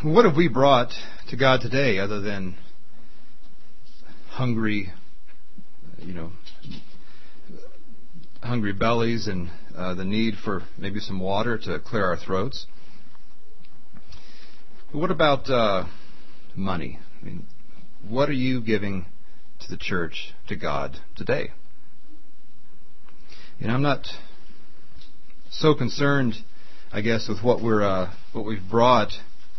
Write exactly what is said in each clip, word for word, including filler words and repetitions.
What have we brought to God today other than hungry, you know, hungry bellies and uh, the need for maybe some water to clear our throats? What about uh, money? I mean, what are you giving to the church, to God today? You know, I'm not so concerned, I guess, with what we're uh, what we've brought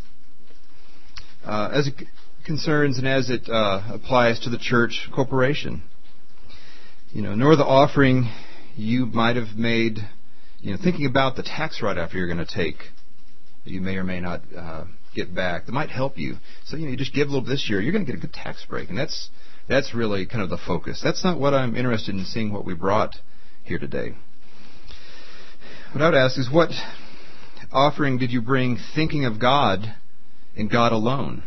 uh, as it concerns and as it uh, applies to the church corporation. You know, nor the offering you might have made. You know, thinking about the tax write-off you're going to take, that you may or may not uh, get back, that might help you. So you know, you just give a little this year, you're going to get a good tax break, and that's that's really kind of the focus. That's not what I'm interested in seeing what we brought here today. What I would ask is, what offering did you bring thinking of God and God alone?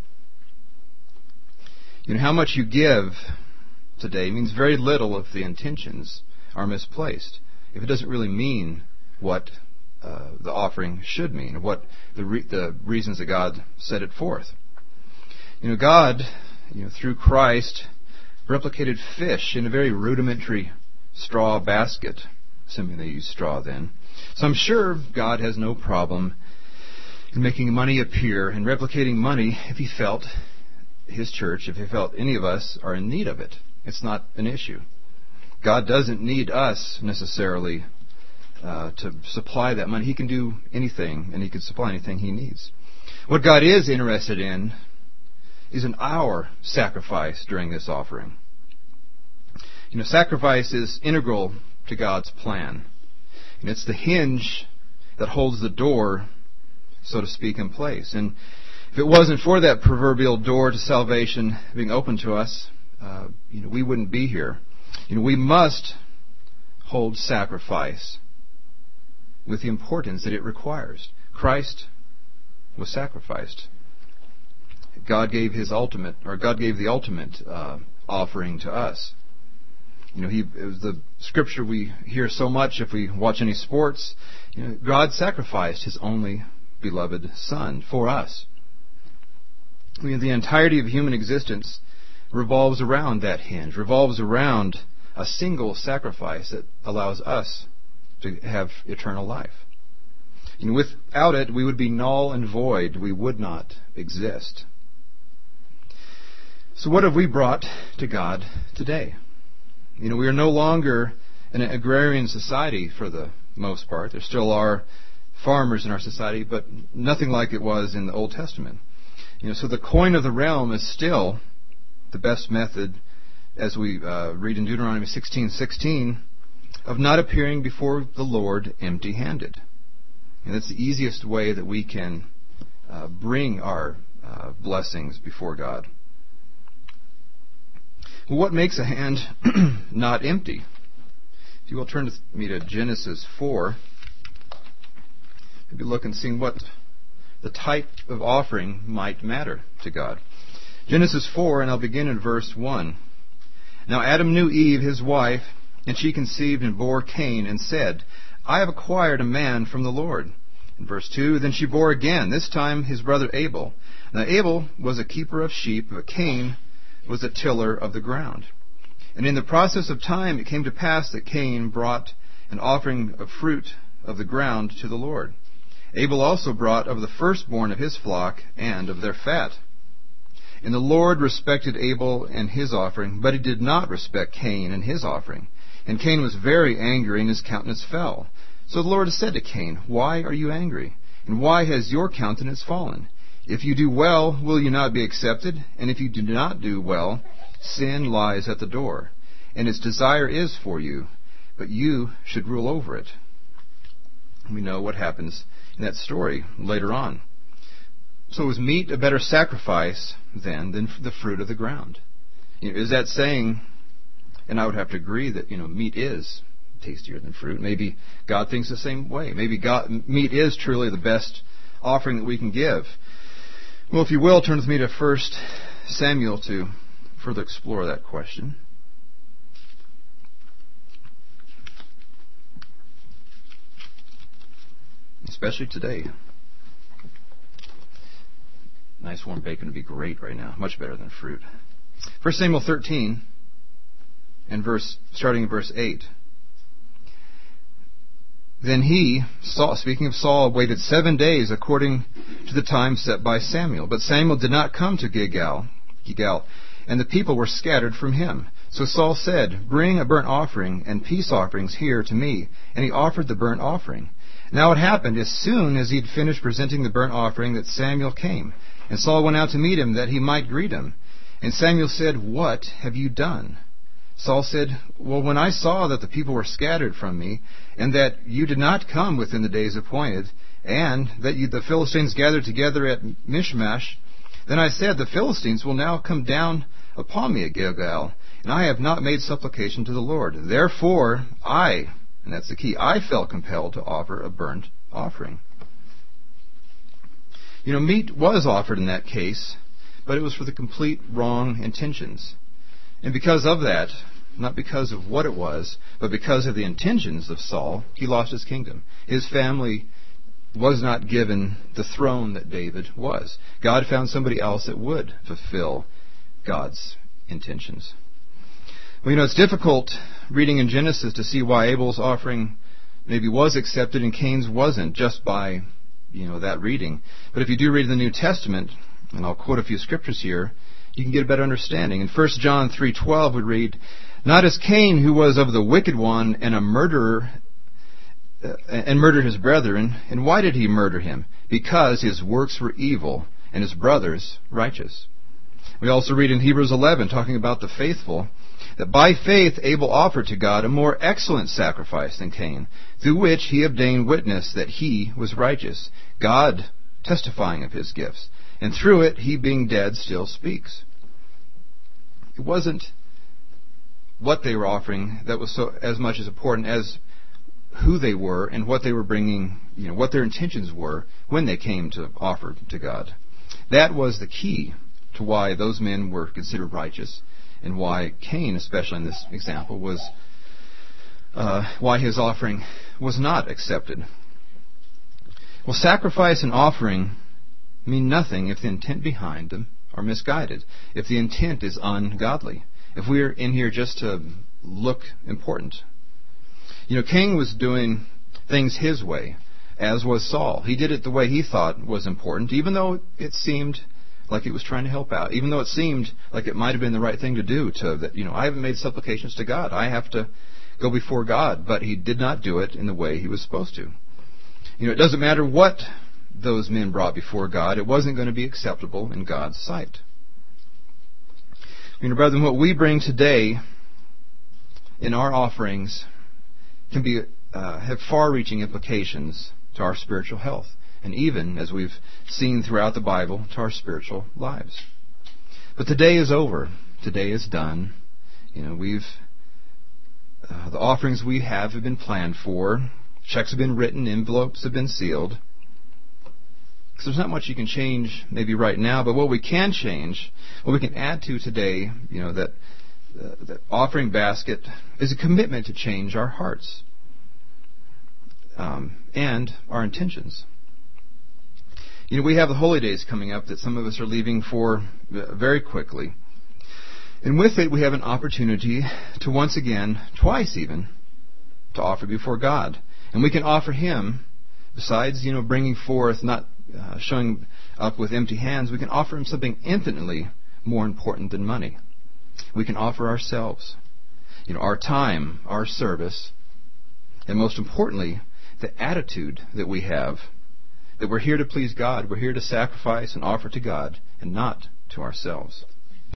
You know, how much you give today means very little if the intentions are misplaced. If it doesn't really mean what uh, the offering should mean, or what the re- the reasons that God set it forth. You know, God, you know, through Christ, replicated fish in a very rudimentary straw basket, assuming they used straw then. So I'm sure God has no problem in making money appear and replicating money if He felt His church, if He felt any of us are in need of it. It's not an issue. God doesn't need us necessarily uh, to supply that money. He can do anything, and He can supply anything He needs. What God is interested in is in our sacrifice during this offering. You know, sacrifice is integral to God's plan. And it's the hinge that holds the door, so to speak, in place. And if it wasn't for that proverbial door to salvation being open to us, uh, you know, we wouldn't be here. You know, we must hold sacrifice with the importance that it requires. Christ was sacrificed. God gave His ultimate, or God gave the ultimate uh, offering to us. You know, he, it was the scripture we hear so much if we watch any sports. You know, God sacrificed His only beloved Son for us. I mean, the entirety of human existence revolves around that hinge, revolves around a single sacrifice that allows us to have eternal life. You know, without it, we would be null and void. We would not exist. So what have we brought to God today? You know, we are no longer an agrarian society for the most part. There still are farmers in our society, but nothing like it was in the Old Testament. You know, so the coin of the realm is still the best method, as we uh, read in Deuteronomy sixteen sixteen, of not appearing before the Lord empty-handed. And that's the easiest way that we can uh, bring our uh, blessings before God. Well, what makes a hand not empty? If you will turn with me to Genesis four, maybe look and see what the type of offering might matter to God. Genesis four, and I'll begin in verse one. Now Adam knew Eve, his wife, and she conceived and bore Cain, and said, I have acquired a man from the Lord. In verse two, then she bore again, this time his brother Abel. Now Abel was a keeper of sheep, but Cain was a tiller of the ground. And in the process of time it came to pass that Cain brought an offering of fruit of the ground to the Lord. Abel also brought of the firstborn of his flock and of their fat. And the Lord respected Abel and his offering, but He did not respect Cain and his offering. And Cain was very angry, and his countenance fell. So the Lord said to Cain, Why are you angry? And why has your countenance fallen? If you do well, will you not be accepted? And if you do not do well, sin lies at the door, and its desire is for you, but you should rule over it. We know what happens in that story later on. So was meat a better sacrifice then than the fruit of the ground? You know, is that saying, and I would have to agree that, you know, meat is tastier than fruit. Maybe God thinks the same way. Maybe God, meat is truly the best offering that we can give. Well, if you will, turn with me to First Samuel to further explore that question. Especially today. Nice warm bacon would be great right now. Much better than fruit. First Samuel thirteen, and verse starting in verse eight. Then he, Saul, speaking of Saul, waited seven days according to the time set by Samuel. But Samuel did not come to Gilgal, Gilgal, and the people were scattered from him. So Saul said, "Bring a burnt offering and peace offerings here to me." And he offered the burnt offering. Now it happened, as soon as he had finished presenting the burnt offering, that Samuel came. And Saul went out to meet him, that he might greet him. And Samuel said, "What have you done?" Saul said, "Well, when I saw that the people were scattered from me, and that you did not come within the days appointed, and that you, the Philistines gathered together at Michmash, then I said, the Philistines will now come down upon me at Gilgal, and I have not made supplication to the Lord. Therefore I," and that's the key, "I felt compelled to offer a burnt offering." You know, meat was offered in that case, but it was for the complete wrong intentions. And because of that, not because of what it was, but because of the intentions of Saul, he lost his kingdom. His family was not given the throne that David was. God found somebody else that would fulfill God's intentions. Well, you know, it's difficult reading in Genesis to see why Abel's offering maybe was accepted and Cain's wasn't, just by, you know, that reading. But if you do read the New Testament, and I'll quote a few scriptures here, you can get a better understanding. In First John three twelve we read, "Not as Cain, who was of the wicked one and a murderer, uh, and murdered his brethren. And why did he murder him? Because his works were evil and his brothers righteous." We also read in Hebrews eleven, talking about the faithful, that by faith Abel offered to God a more excellent sacrifice than Cain, through which he obtained witness that he was righteous, God testifying of his gifts. And through it, he being dead still speaks. It wasn't what they were offering that was so as much as important as who they were and what they were bringing, you know, what their intentions were when they came to offer to God. That was the key to why those men were considered righteous, and why Cain, especially in this example, was uh, why his offering was not accepted. Well, sacrifice and offering mean nothing if the intent behind them are misguided, if the intent is ungodly, if we're in here just to look important. You know, Cain was doing things his way, as was Saul. He did it the way he thought was important, even though it seemed like it was trying to help out, even though it seemed like it might have been the right thing to do. To that, you know, I haven't made supplications to God. I have to go before God. But he did not do it in the way he was supposed to. You know, it doesn't matter what those men brought before God, it wasn't going to be acceptable in God's sight. You know, brethren, what we bring today in our offerings can be uh, have far-reaching implications to our spiritual health, and even, as we've seen throughout the Bible, to our spiritual lives. But today is over. Today is done. You know, we've uh, the offerings we have have been planned for. Checks have been written. Envelopes have been sealed. Because there's not much you can change maybe right now, but what we can change, what we can add to today, you know, that uh, that offering basket is a commitment to change our hearts um, and our intentions. You know, we have the holy days coming up that some of us are leaving for very quickly. And with it, we have an opportunity to once again, twice even, to offer before God. And we can offer Him, besides, you know, bringing forth, not uh, showing up with empty hands, we can offer Him something infinitely more important than money. We can offer ourselves, you know, our time, our service, and most importantly, the attitude that we have, that we're here to please God, we're here to sacrifice and offer to God, and not to ourselves.